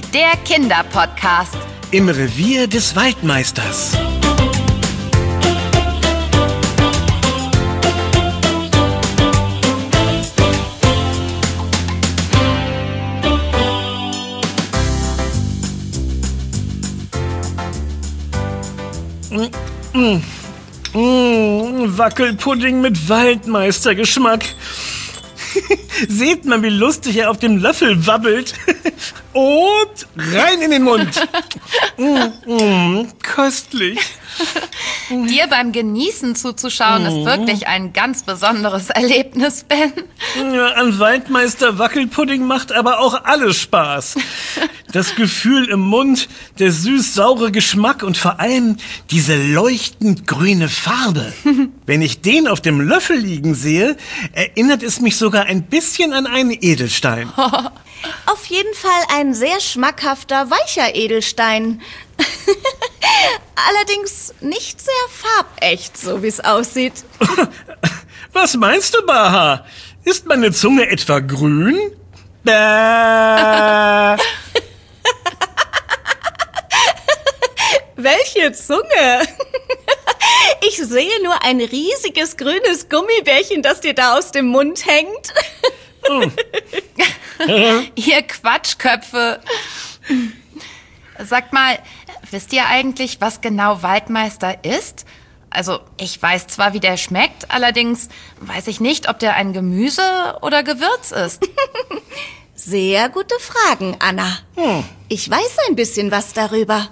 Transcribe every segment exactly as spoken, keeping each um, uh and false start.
der Kinderpodcast. Im Revier des Waldmeisters. Mm, mm, Wackelpudding mit Waldmeistergeschmack. Seht mal, wie lustig er auf dem Löffel wabbelt. Und rein in den Mund. Mm, mm, köstlich. Dir beim Genießen zuzuschauen, ist wirklich ein ganz besonderes Erlebnis, Ben. Ja, an Waldmeister Wackelpudding macht aber auch alles Spaß. Das Gefühl im Mund, der süß-saure Geschmack und vor allem diese leuchtend grüne Farbe. Wenn ich den auf dem Löffel liegen sehe, erinnert es mich sogar ein bisschen an einen Edelstein. Auf jeden Fall ein sehr schmackhafter, weicher Edelstein. Allerdings nicht sehr farbecht, so wie es aussieht. Was meinst du, Baha? Ist meine Zunge etwa grün? Bäh. Welche Zunge? Ich sehe nur ein riesiges grünes Gummibärchen, das dir da aus dem Mund hängt. Ihr Quatschköpfe. Sagt mal, wisst ihr eigentlich, was genau Waldmeister ist? Also, ich weiß zwar, wie der schmeckt, allerdings weiß ich nicht, ob der ein Gemüse oder Gewürz ist. Sehr gute Fragen, Anna. Hm. Ich weiß ein bisschen was darüber.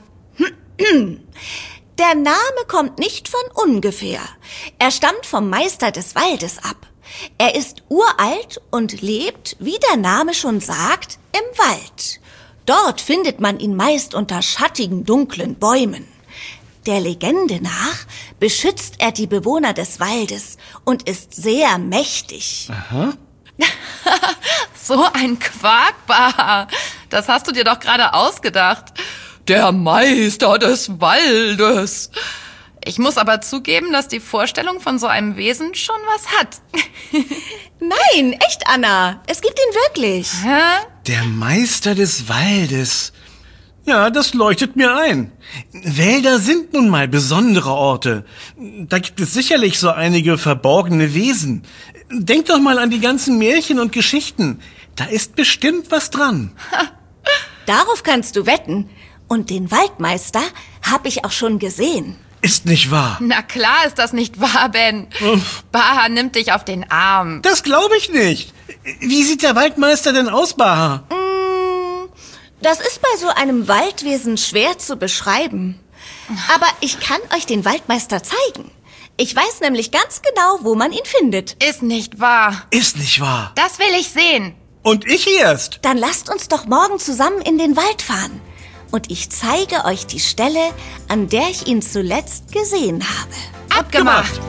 Der Name kommt nicht von ungefähr. Er stammt vom Meister des Waldes ab. Er ist uralt und lebt, wie der Name schon sagt, im Wald. Dort findet man ihn meist unter schattigen, dunklen Bäumen. Der Legende nach beschützt er die Bewohner des Waldes und ist sehr mächtig. Aha. So ein Quark, das hast du dir doch gerade ausgedacht. Der Meister des Waldes. Ich muss aber zugeben, dass die Vorstellung von so einem Wesen schon was hat. Nein, echt, Anna. Es gibt ihn wirklich. Hä? Der Meister des Waldes. Ja, das leuchtet mir ein. Wälder sind nun mal besondere Orte. Da gibt es sicherlich so einige verborgene Wesen. Denk doch mal an die ganzen Märchen und Geschichten. Da ist bestimmt was dran. Darauf kannst du wetten. Und den Waldmeister habe ich auch schon gesehen. Ist nicht wahr. Na klar ist das nicht wahr, Ben. Uff. Baha nimmt dich auf den Arm. Das glaube ich nicht. Wie sieht der Waldmeister denn aus, Baha? Mm, das ist bei so einem Waldwesen schwer zu beschreiben. Aber ich kann euch den Waldmeister zeigen. Ich weiß nämlich ganz genau, wo man ihn findet. Ist nicht wahr. Ist nicht wahr. Das will ich sehen. Und ich erst. Dann lasst uns doch morgen zusammen in den Wald fahren. Und ich zeige euch die Stelle, an der ich ihn zuletzt gesehen habe. Abgemacht.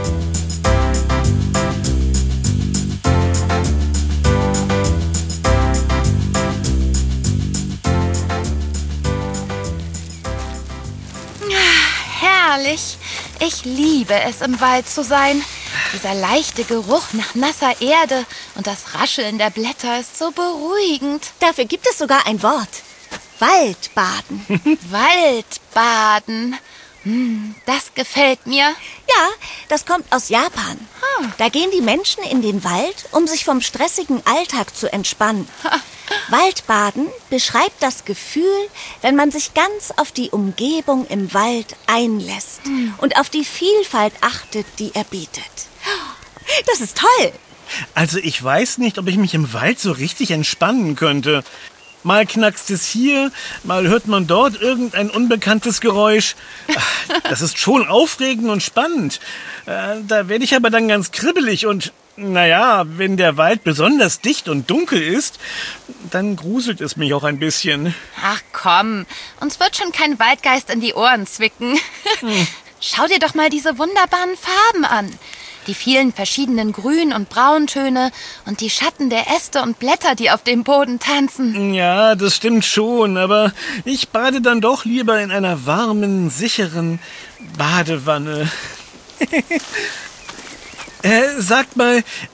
Herrlich. Ich liebe es, im Wald zu sein. Dieser leichte Geruch nach nasser Erde und das Rascheln der Blätter ist so beruhigend. Dafür gibt es sogar ein Wort. Waldbaden. Waldbaden. Hm, das gefällt mir. Ja, das kommt aus Japan. Hm. Da gehen die Menschen in den Wald, um sich vom stressigen Alltag zu entspannen. Waldbaden beschreibt das Gefühl, wenn man sich ganz auf die Umgebung im Wald einlässt hm. und auf die Vielfalt achtet, die er bietet. Das ist toll. Also ich weiß nicht, ob ich mich im Wald so richtig entspannen könnte. Mal knackst es hier, mal hört man dort irgendein unbekanntes Geräusch. Das ist schon aufregend und spannend. Da werde ich aber dann ganz kribbelig und, naja, wenn der Wald besonders dicht und dunkel ist, dann gruselt es mich auch ein bisschen. Ach komm, uns wird schon kein Waldgeist in die Ohren zwicken. Hm. Schau dir doch mal diese wunderbaren Farben an. Die vielen verschiedenen Grün- und Brauntöne und die Schatten der Äste und Blätter, die auf dem Boden tanzen. Ja, das stimmt schon, aber ich bade dann doch lieber in einer warmen, sicheren Badewanne. äh, sagt mal,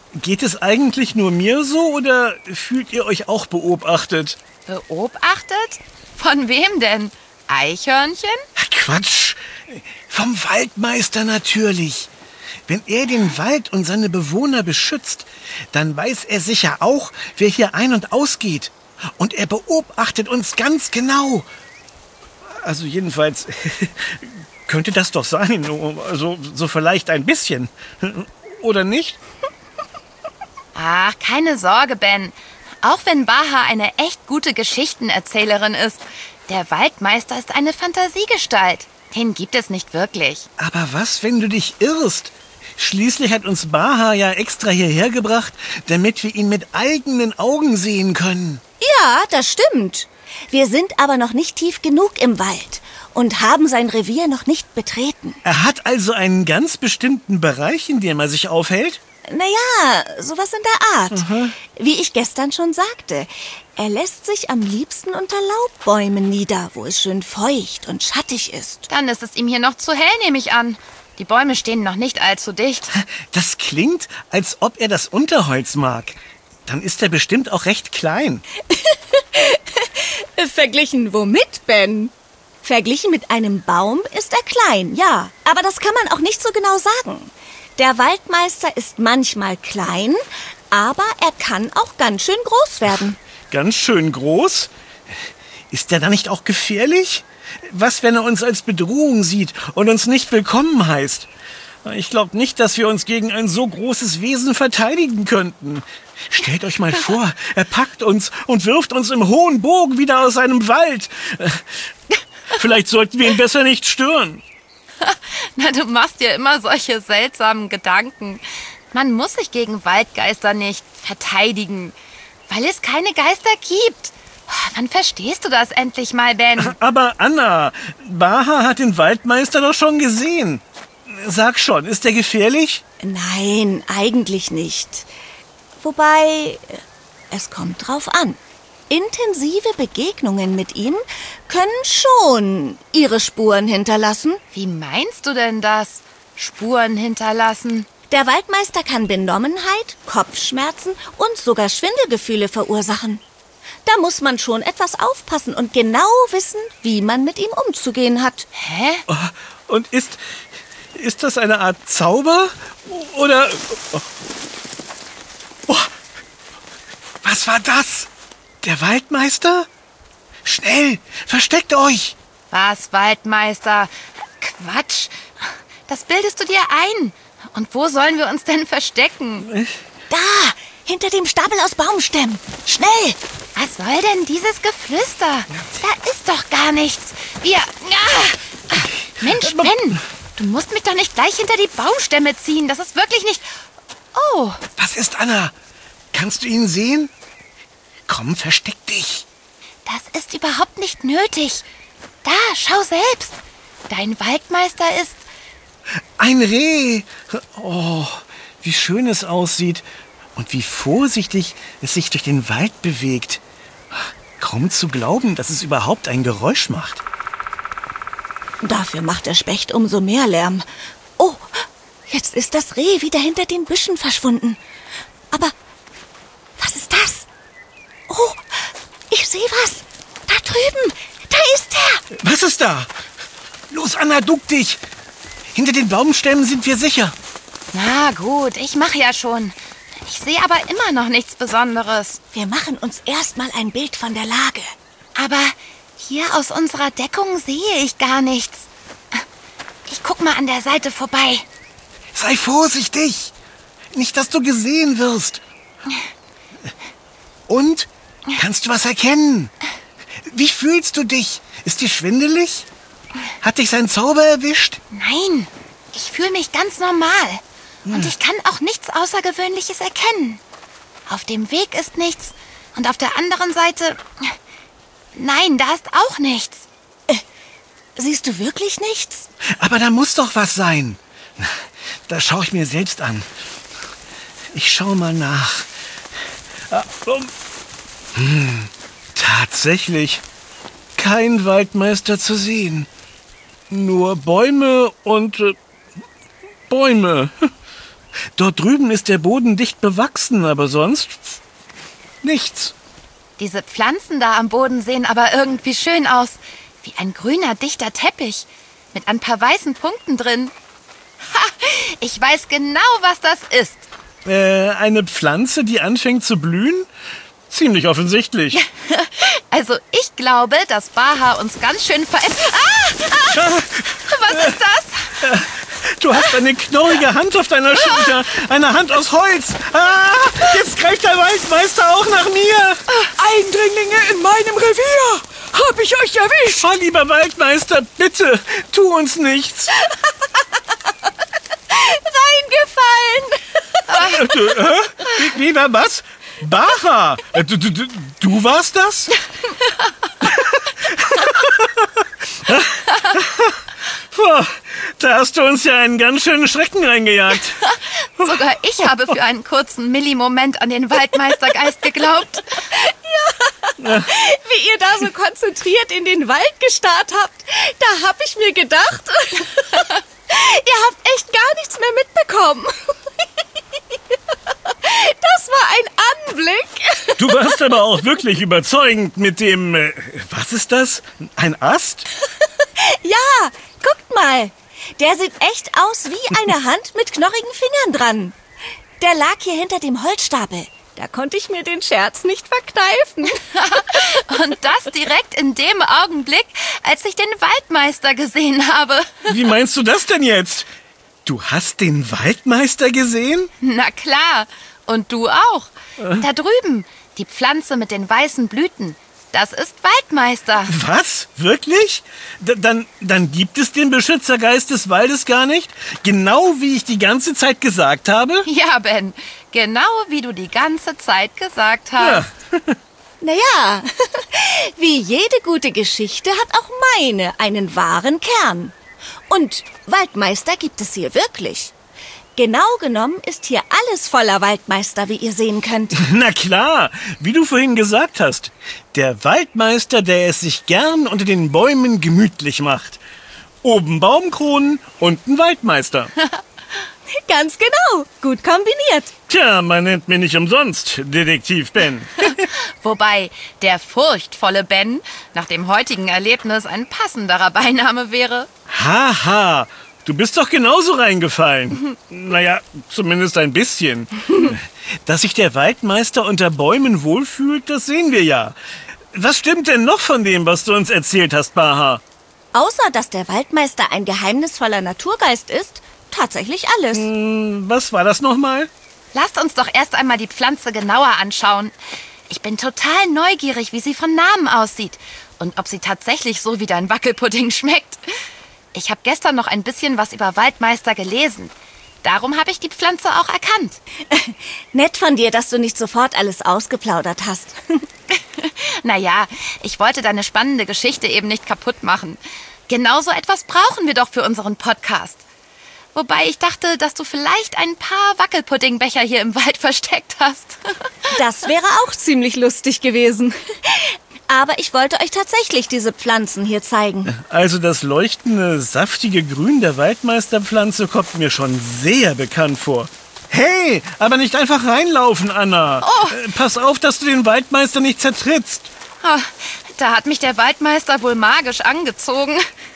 Geht es eigentlich nur mir so oder fühlt ihr euch auch beobachtet? Beobachtet? Von wem denn? Eichhörnchen? Quatsch, vom Waldmeister natürlich. Wenn er den Wald und seine Bewohner beschützt, dann weiß er sicher auch, wer hier ein- und ausgeht. Und er beobachtet uns ganz genau. Also jedenfalls könnte das doch sein. Also so vielleicht ein bisschen. Oder nicht? Ach, keine Sorge, Ben. Auch wenn Baha eine echt gute Geschichtenerzählerin ist, der Waldmeister ist eine Fantasiegestalt. Den gibt es nicht wirklich. Aber was, wenn du dich irrst? Schließlich hat uns Baha ja extra hierher gebracht, damit wir ihn mit eigenen Augen sehen können. Ja, das stimmt. Wir sind aber noch nicht tief genug im Wald und haben sein Revier noch nicht betreten. Er hat also einen ganz bestimmten Bereich, in dem er sich aufhält? Naja, sowas in der Art. Aha. Wie ich gestern schon sagte, er lässt sich am liebsten unter Laubbäumen nieder, wo es schön feucht und schattig ist. Dann ist es ihm hier noch zu hell, nehme ich an. Die Bäume stehen noch nicht allzu dicht. Das klingt, als ob er das Unterholz mag. Dann ist er bestimmt auch recht klein. Verglichen womit, Ben? Verglichen mit einem Baum ist er klein, ja. Aber das kann man auch nicht so genau sagen. Der Waldmeister ist manchmal klein, aber er kann auch ganz schön groß werden. Ganz schön groß? Ist er dann nicht auch gefährlich? Was, wenn er uns als Bedrohung sieht und uns nicht willkommen heißt? Ich glaube nicht, dass wir uns gegen ein so großes Wesen verteidigen könnten. Stellt euch mal vor, er packt uns und wirft uns im hohen Bogen wieder aus einem Wald. Vielleicht sollten wir ihn besser nicht stören. Na, du machst dir immer solche seltsamen Gedanken. Man muss sich gegen Waldgeister nicht verteidigen, weil es keine Geister gibt. Wann verstehst du das endlich mal, Ben? Aber Anna, Baha hat den Waldmeister doch schon gesehen. Sag schon, ist der gefährlich? Nein, eigentlich nicht. Wobei, es kommt drauf an. Intensive Begegnungen mit ihm können schon ihre Spuren hinterlassen. Wie meinst du denn das? Spuren hinterlassen? Der Waldmeister kann Benommenheit, Kopfschmerzen und sogar Schwindelgefühle verursachen. Da muss man schon etwas aufpassen und genau wissen, wie man mit ihm umzugehen hat. Hä? Und ist, ist das eine Art Zauber? Oder... Oh, was war das? Der Waldmeister? Schnell, versteckt euch! Was, Waldmeister? Quatsch. Das bildest du dir ein. Und wo sollen wir uns denn verstecken? Da, hinter dem Stapel aus Baumstämmen. Schnell! Was soll denn dieses Geflüster? Da ist doch gar nichts. Wir... Ah! Mensch, Ben, du musst mich doch nicht gleich hinter die Baumstämme ziehen. Das ist wirklich nicht... Oh. Was ist, Anna? Kannst du ihn sehen? Komm, versteck dich. Das ist überhaupt nicht nötig. Da, schau selbst. Dein Waldmeister ist... Ein Reh. Oh, wie schön es aussieht. Und wie vorsichtig es sich durch den Wald bewegt. Kaum zu glauben, dass es überhaupt ein Geräusch macht. Dafür macht der Specht umso mehr Lärm. Oh, jetzt ist das Reh wieder hinter den Büschen verschwunden. Aber was ist das? Oh, ich sehe was. Da drüben, da ist er. Was ist da? Los, Anna, duck dich. Hinter den Baumstämmen sind wir sicher. Na gut, ich mache ja schon. Ich sehe aber immer noch nichts Besonderes. Wir machen uns erstmal ein Bild von der Lage. Aber hier aus unserer Deckung sehe ich gar nichts. Ich guck mal an der Seite vorbei. Sei vorsichtig. Nicht, dass du gesehen wirst. Und? Kannst du was erkennen? Wie fühlst du dich? Ist dir schwindelig? Hat dich sein Zauber erwischt? Nein, ich fühle mich ganz normal. Und ich kann auch nichts Außergewöhnliches erkennen. Auf dem Weg ist nichts. Und auf der anderen Seite... Nein, da ist auch nichts. Äh, siehst du wirklich nichts? Aber da muss doch was sein. Das schaue ich mir selbst an. Ich schaue mal nach. Hm, tatsächlich. Kein Waldmeister zu sehen. Nur Bäume und... Äh, Bäume. Dort drüben ist der Boden dicht bewachsen, aber sonst nichts. Diese Pflanzen da am Boden sehen aber irgendwie schön aus. Wie ein grüner, dichter Teppich. Mit ein paar weißen Punkten drin. Ha! Ich weiß genau, was das ist. Äh, eine Pflanze, die anfängt zu blühen? Ziemlich offensichtlich. Also ich glaube, dass Baha uns ganz schön verändert. Ah! Ah! Was ist das? Du hast eine knorrige Hand auf deiner Schulter. Eine Hand aus Holz. Ah, jetzt greift der Waldmeister auch nach mir. Eindringlinge in meinem Revier. Hab ich euch erwischt? Oh, lieber Waldmeister, bitte, tu uns nichts. Reingefallen. Äh, du, äh? Wie, wie war was? Baha, äh, du, du, du warst das? Puh, da hast du uns ja einen ganz schönen Schrecken reingejagt. Sogar ich habe für einen kurzen Millimoment an den Waldmeistergeist geglaubt. Ja, wie ihr da so konzentriert in den Wald gestarrt habt, da hab ich mir gedacht, ihr habt echt gar nichts mehr mitbekommen. Das war ein Anblick. Du warst aber auch wirklich überzeugend mit dem... Äh, was ist das? Ein Ast? Ja, guckt mal. Der sieht echt aus wie eine Hand mit knorrigen Fingern dran. Der lag hier hinter dem Holzstapel. Da konnte ich mir den Scherz nicht verkneifen. Und das direkt in dem Augenblick, als ich den Waldmeister gesehen habe. Wie meinst du das denn jetzt? Du hast den Waldmeister gesehen? Na klar. Und du auch. Da drüben, die Pflanze mit den weißen Blüten. Das ist Waldmeister. Was? Wirklich? D- dann, dann gibt es den Beschützergeist des Waldes gar nicht? Genau wie ich die ganze Zeit gesagt habe? Ja, Ben. Genau wie du die ganze Zeit gesagt hast. Ja. Naja, wie jede gute Geschichte hat auch meine einen wahren Kern. Und Waldmeister gibt es hier wirklich. Genau genommen ist hier alles voller Waldmeister, wie ihr sehen könnt. Na klar, wie du vorhin gesagt hast. Der Waldmeister, der es sich gern unter den Bäumen gemütlich macht. Oben Baumkronen, unten Waldmeister. Ganz genau, gut kombiniert. Tja, man nennt mich nicht umsonst Detektiv Ben. Wobei der furchtvolle Ben nach dem heutigen Erlebnis ein passenderer Beiname wäre. Haha, du bist doch genauso reingefallen. Naja, zumindest ein bisschen. Dass sich der Waldmeister unter Bäumen wohlfühlt, das sehen wir ja. Was stimmt denn noch von dem, was du uns erzählt hast, Baha? Außer, dass der Waldmeister ein geheimnisvoller Naturgeist ist, tatsächlich alles. Hm, was war das nochmal? Lasst uns doch erst einmal die Pflanze genauer anschauen. Ich bin total neugierig, wie sie von Namen aussieht und ob sie tatsächlich so wie dein Wackelpudding schmeckt. Ich habe gestern noch ein bisschen was über Waldmeister gelesen. Darum habe ich die Pflanze auch erkannt. Nett von dir, dass du nicht sofort alles ausgeplaudert hast. Naja, ich wollte deine spannende Geschichte eben nicht kaputt machen. Genauso etwas brauchen wir doch für unseren Podcast. Wobei ich dachte, dass du vielleicht ein paar Wackelpuddingbecher hier im Wald versteckt hast. Das wäre auch ziemlich lustig gewesen. Aber ich wollte euch tatsächlich diese Pflanzen hier zeigen. Also das leuchtende, saftige Grün der Waldmeisterpflanze kommt mir schon sehr bekannt vor. Hey, aber nicht einfach reinlaufen, Anna. Oh. Äh, pass auf, dass du den Waldmeister nicht zertrittst. Oh, da hat mich der Waldmeister wohl magisch angezogen.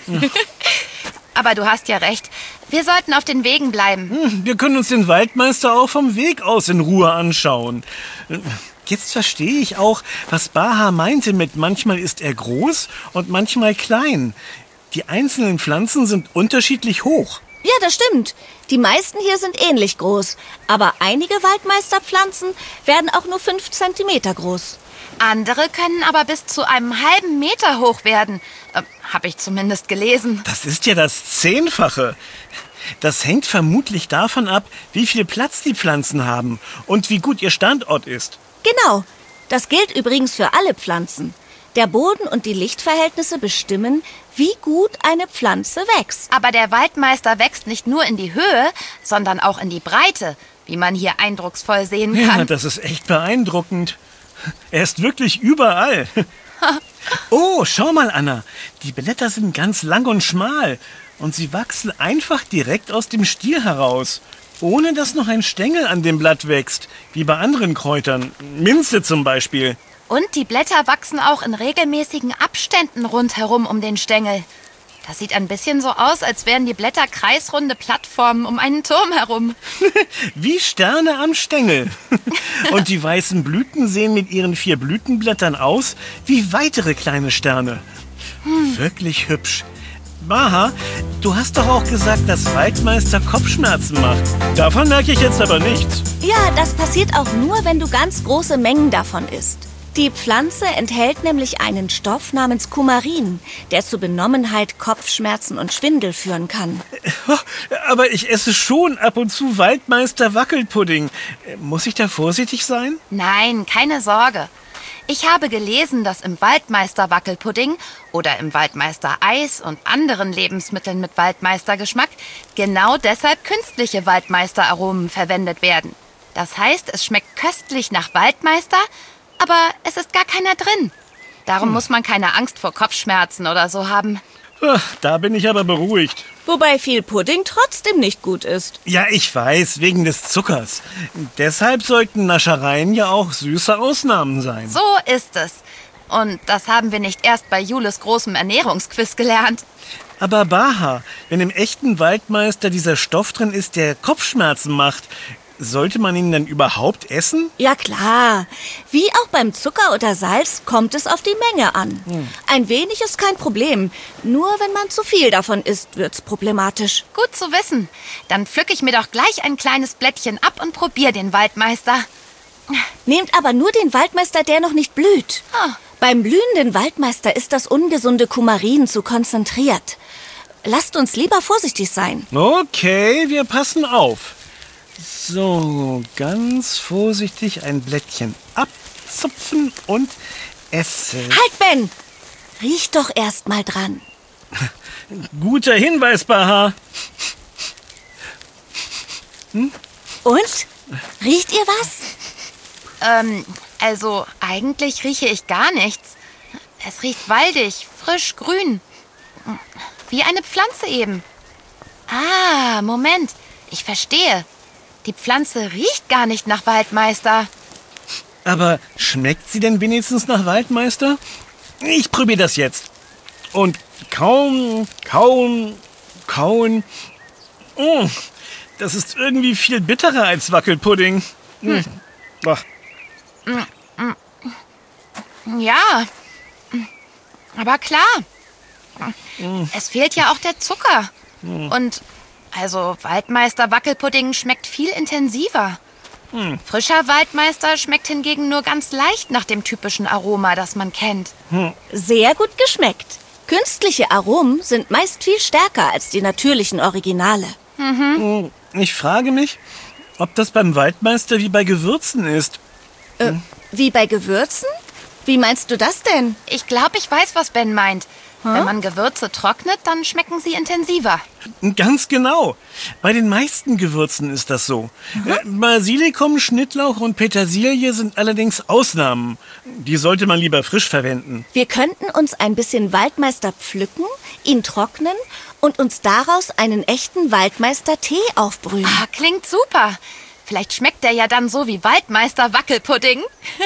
Aber du hast ja recht. Wir sollten auf den Wegen bleiben. Hm, wir können uns den Waldmeister auch vom Weg aus in Ruhe anschauen. Jetzt verstehe ich auch, was Baha meinte mit manchmal ist er groß und manchmal klein. Die einzelnen Pflanzen sind unterschiedlich hoch. Ja, das stimmt. Die meisten hier sind ähnlich groß. Aber einige Waldmeisterpflanzen werden auch nur fünf Zentimeter groß. Andere können aber bis zu einem halben Meter hoch werden. Äh, Habe ich zumindest gelesen. Das ist ja das Zehnfache. Das hängt vermutlich davon ab, wie viel Platz die Pflanzen haben und wie gut ihr Standort ist. Genau. Das gilt übrigens für alle Pflanzen. Der Boden und die Lichtverhältnisse bestimmen, wie gut eine Pflanze wächst. Aber der Waldmeister wächst nicht nur in die Höhe, sondern auch in die Breite, wie man hier eindrucksvoll sehen kann. Ja, das ist echt beeindruckend. Er ist wirklich überall. Oh, schau mal, Anna. Die Blätter sind ganz lang und schmal. Und sie wachsen einfach direkt aus dem Stiel heraus. ohne dass noch ein Stängel an dem Blatt wächst, wie bei anderen Kräutern, Minze zum Beispiel. Und die Blätter wachsen auch in regelmäßigen Abständen rundherum um den Stängel. Das sieht ein bisschen so aus, als wären die Blätter kreisrunde Plattformen um einen Turm herum. Wie Sterne am Stängel. Und die weißen Blüten sehen mit ihren vier Blütenblättern aus wie weitere kleine Sterne. Hm. Wirklich hübsch. Baha, du hast doch auch gesagt, dass Waldmeister Kopfschmerzen macht. Davon merke ich jetzt aber nichts. Ja, das passiert auch nur, wenn du ganz große Mengen davon isst. Die Pflanze enthält nämlich einen Stoff namens Kumarin, der zu Benommenheit, Kopfschmerzen und Schwindel führen kann. Aber ich esse schon ab und zu Waldmeister Wackelpudding. Muss ich da vorsichtig sein? Nein, keine Sorge. Ich habe gelesen, dass im Waldmeister Wackelpudding oder im Waldmeister Eis und anderen Lebensmitteln mit Waldmeistergeschmack genau deshalb künstliche Waldmeisteraromen verwendet werden. Das heißt, es schmeckt köstlich nach Waldmeister, aber es ist gar keiner drin. Darum hm. muss man keine Angst vor Kopfschmerzen oder so haben. Da bin ich aber beruhigt. Wobei viel Pudding trotzdem nicht gut ist. Ja, ich weiß, wegen des Zuckers. Deshalb sollten Naschereien ja auch süße Ausnahmen sein. So ist es. Und das haben wir nicht erst bei Jules großem Ernährungsquiz gelernt. Aber Baha, wenn im echten Waldmeister dieser Stoff drin ist, der Kopfschmerzen macht, sollte man ihn dann überhaupt essen? Ja klar. Wie auch beim Zucker oder Salz kommt es auf die Menge an. Hm. Ein wenig ist kein Problem. Nur wenn man zu viel davon isst, wird's problematisch. Gut zu wissen. Dann pflücke ich mir doch gleich ein kleines Blättchen ab und probiere den Waldmeister. Nehmt aber nur den Waldmeister, der noch nicht blüht. Oh. Beim blühenden Waldmeister ist das ungesunde Kumarin zu konzentriert. Lasst uns lieber vorsichtig sein. Okay, wir passen auf. So, ganz vorsichtig ein Blättchen abzupfen und essen. Halt, Ben! Riech doch erst mal dran. Guter Hinweis, Baha. Hm? Und? Riecht ihr was? Ähm, also eigentlich rieche ich gar nichts. Es riecht waldig, frisch, grün. Wie eine Pflanze eben. Ah, Moment. Ich verstehe. Die Pflanze riecht gar nicht nach Waldmeister. Aber schmeckt sie denn wenigstens nach Waldmeister? Ich probiere das jetzt. Und kauen, kauen, kauen. Oh, das ist irgendwie viel bitterer als Wackelpudding. Hm. Ach. Ja, aber klar. Es fehlt ja auch der Zucker. Und also Waldmeister Wackelpudding schmeckt viel intensiver. Hm. Frischer Waldmeister schmeckt hingegen nur ganz leicht nach dem typischen Aroma, das man kennt. Hm. Sehr gut geschmeckt. Künstliche Aromen sind meist viel stärker als die natürlichen Originale. Mhm. Ich frage mich, ob das beim Waldmeister wie bei Gewürzen ist. Äh, hm. Wie bei Gewürzen? Wie meinst du das denn? Ich glaube, ich weiß, was Ben meint. Wenn man Gewürze trocknet, dann schmecken sie intensiver. Ganz genau. Bei den meisten Gewürzen ist das so. Mhm. Basilikum, Schnittlauch und Petersilie sind allerdings Ausnahmen. Die sollte man lieber frisch verwenden. Wir könnten uns ein bisschen Waldmeister pflücken, ihn trocknen und uns daraus einen echten Waldmeister-Tee aufbrühen. Ah, klingt super. Vielleicht schmeckt der ja dann so wie Waldmeister Wackelpudding.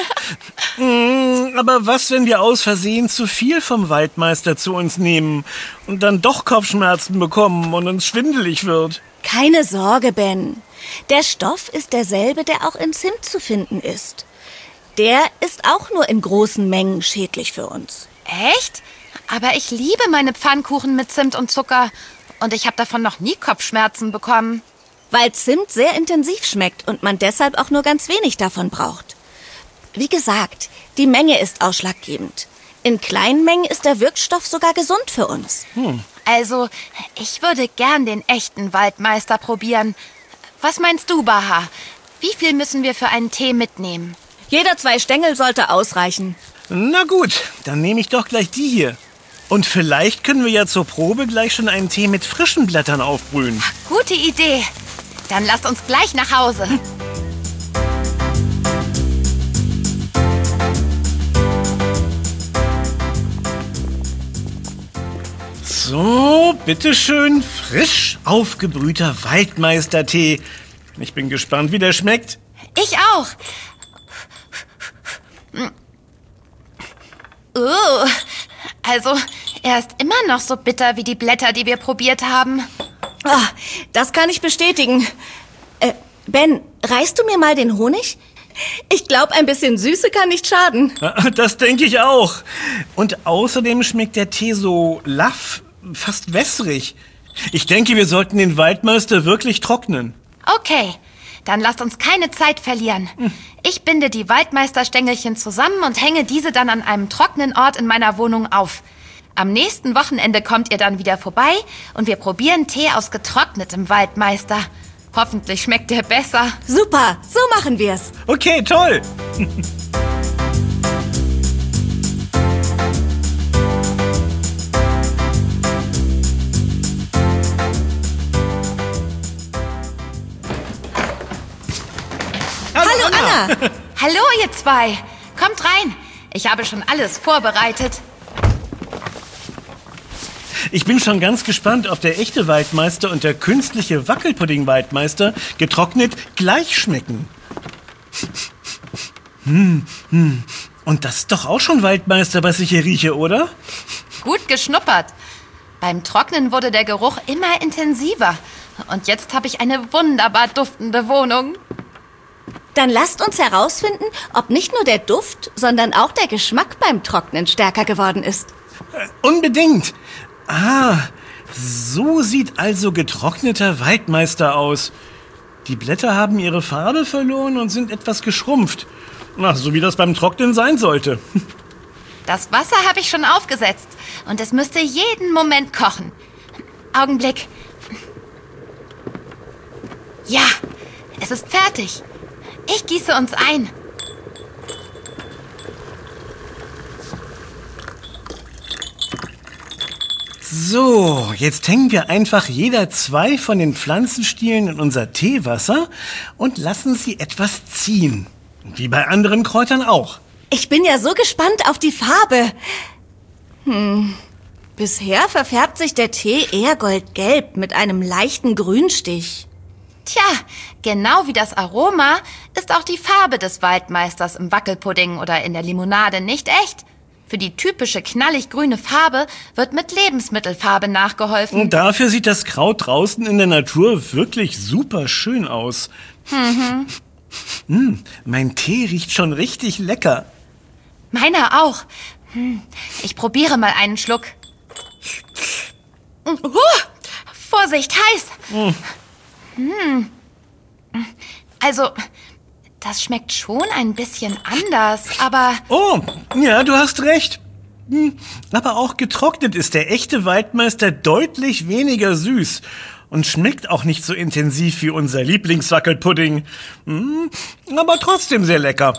mm, aber was, wenn wir aus Versehen zu viel vom Waldmeister zu uns nehmen und dann doch Kopfschmerzen bekommen und uns schwindelig wird? Keine Sorge, Ben. Der Stoff ist derselbe, der auch in Zimt zu finden ist. Der ist auch nur in großen Mengen schädlich für uns. Echt? Aber ich liebe meine Pfannkuchen mit Zimt und Zucker. Und ich habe davon noch nie Kopfschmerzen bekommen. Weil Zimt sehr intensiv schmeckt und man deshalb auch nur ganz wenig davon braucht. Wie gesagt, die Menge ist ausschlaggebend. In kleinen Mengen ist der Wirkstoff sogar gesund für uns. Hm. Also, ich würde gern den echten Waldmeister probieren. Was meinst du, Baha? Wie viel müssen wir für einen Tee mitnehmen? Jeder zwei Stängel sollte ausreichen. Na gut, dann nehme ich doch gleich die hier. Und vielleicht können wir ja zur Probe gleich schon einen Tee mit frischen Blättern aufbrühen. Ach, gute Idee. Dann lasst uns gleich nach Hause. So, bitteschön, frisch aufgebrühter Waldmeistertee. Ich bin gespannt, wie der schmeckt. Ich auch. Uh, also, er ist immer noch so bitter wie die Blätter, die wir probiert haben. Ah, das kann ich bestätigen. Äh, Ben, reichst du mir mal den Honig? Ich glaube, ein bisschen Süße kann nicht schaden. Das denke ich auch. Und außerdem schmeckt der Tee so laff, fast wässrig. Ich denke, wir sollten den Waldmeister wirklich trocknen. Okay, dann lasst uns keine Zeit verlieren. Ich binde die Waldmeisterstängelchen zusammen und hänge diese dann an einem trockenen Ort in meiner Wohnung auf. Am nächsten Wochenende kommt ihr dann wieder vorbei und wir probieren Tee aus getrocknetem Waldmeister. Hoffentlich schmeckt der besser. Super, so machen wir's. Okay, toll. Hallo, Anna. Hallo, ihr zwei. Kommt rein. Ich habe schon alles vorbereitet. Ich bin schon ganz gespannt, ob der echte Waldmeister und der künstliche Wackelpudding-Waldmeister getrocknet gleich schmecken. Hm, hm. Und das ist doch auch schon Waldmeister, was ich hier rieche, oder? Gut geschnuppert. Beim Trocknen wurde der Geruch immer intensiver. Und jetzt habe ich eine wunderbar duftende Wohnung. Dann lasst uns herausfinden, ob nicht nur der Duft, sondern auch der Geschmack beim Trocknen stärker geworden ist. Äh, unbedingt. Ah, so sieht also getrockneter Waldmeister aus. Die Blätter haben ihre Farbe verloren und sind etwas geschrumpft. Na, so wie das beim Trocknen sein sollte. Das Wasser habe ich schon aufgesetzt und es müsste jeden Moment kochen. Augenblick. Ja, es ist fertig. Ich gieße uns ein. So, jetzt hängen wir einfach jeder zwei von den Pflanzenstielen in unser Teewasser und lassen sie etwas ziehen. Wie bei anderen Kräutern auch. Ich bin ja so gespannt auf die Farbe. Hm. Bisher verfärbt sich der Tee eher goldgelb mit einem leichten Grünstich. Tja, genau wie das Aroma ist auch die Farbe des Waldmeisters im Wackelpudding oder in der Limonade nicht echt. Für die typische knallig grüne Farbe wird mit Lebensmittelfarbe nachgeholfen. Und dafür sieht das Kraut draußen in der Natur wirklich super schön aus. Mhm. Mm, mein Tee riecht schon richtig lecker. Meiner auch. Hm, ich probiere mal einen Schluck. Uh, Vorsicht, heiß. Mm. Hm. Also, das schmeckt schon ein bisschen anders, aber... Oh, ja, du hast recht. Aber auch getrocknet ist der echte Waldmeister deutlich weniger süß und schmeckt auch nicht so intensiv wie unser Lieblingswackelpudding. Aber trotzdem sehr lecker.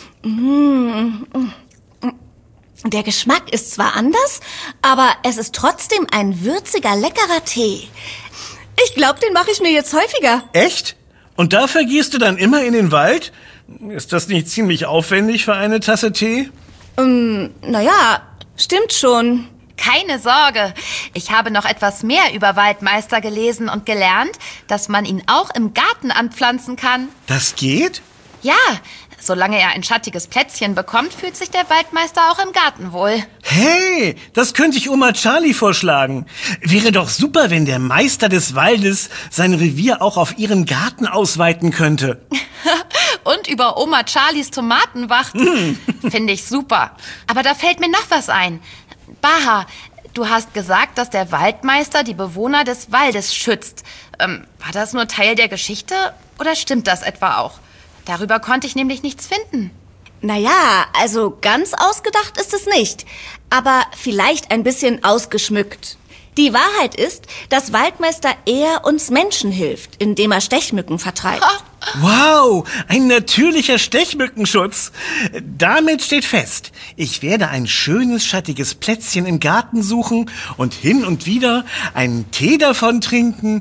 Der Geschmack ist zwar anders, aber es ist trotzdem ein würziger, leckerer Tee. Ich glaube, den mache ich mir jetzt häufiger. Echt? Und dafür gehst du dann immer in den Wald? Ist das nicht ziemlich aufwendig für eine Tasse Tee? Ähm, naja, stimmt schon. Keine Sorge, ich habe noch etwas mehr über Waldmeister gelesen und gelernt, dass man ihn auch im Garten anpflanzen kann. Das geht? Ja, solange er ein schattiges Plätzchen bekommt, fühlt sich der Waldmeister auch im Garten wohl. Hey, das könnte ich Oma Charlie vorschlagen. Wäre doch super, wenn der Meister des Waldes sein Revier auch auf ihren Garten ausweiten könnte. Und über Oma Charlies Tomaten wacht. Finde ich super. Aber da fällt mir noch was ein. Baha, du hast gesagt, dass der Waldmeister die Bewohner des Waldes schützt. Ähm, war das nur Teil der Geschichte oder stimmt das etwa auch? Darüber konnte ich nämlich nichts finden. Naja, also ganz ausgedacht ist es nicht, aber vielleicht ein bisschen ausgeschmückt. Die Wahrheit ist, dass Waldmeister eher uns Menschen hilft, indem er Stechmücken vertreibt. Wow, ein natürlicher Stechmückenschutz. Damit steht fest, ich werde ein schönes, schattiges Plätzchen im Garten suchen und hin und wieder einen Tee davon trinken.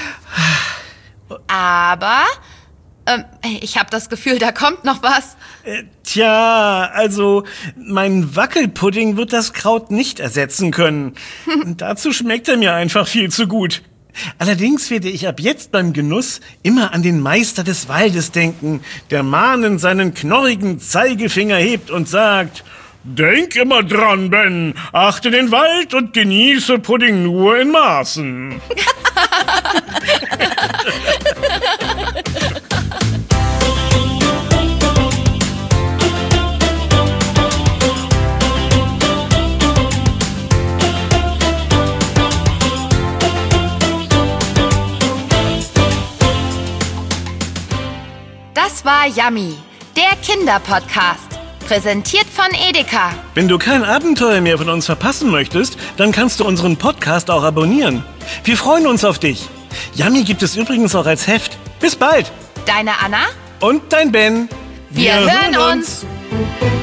Aber... Ähm, ich habe das Gefühl, da kommt noch was. Äh, tja, also mein Wackelpudding wird das Kraut nicht ersetzen können. Und dazu schmeckt er mir einfach viel zu gut. Allerdings werde ich ab jetzt beim Genuss immer an den Meister des Waldes denken, der mahnend seinen knorrigen Zeigefinger hebt und sagt: Denk immer dran, Ben, achte den Wald und genieße Pudding nur in Maßen. Das war Yummy, der Kinderpodcast. Präsentiert von Edeka. Wenn du kein Abenteuer mehr von uns verpassen möchtest, dann kannst du unseren Podcast auch abonnieren. Wir freuen uns auf dich. Yummy gibt es übrigens auch als Heft. Bis bald. Deine Anna und dein Ben. Wir, Wir hören uns. uns.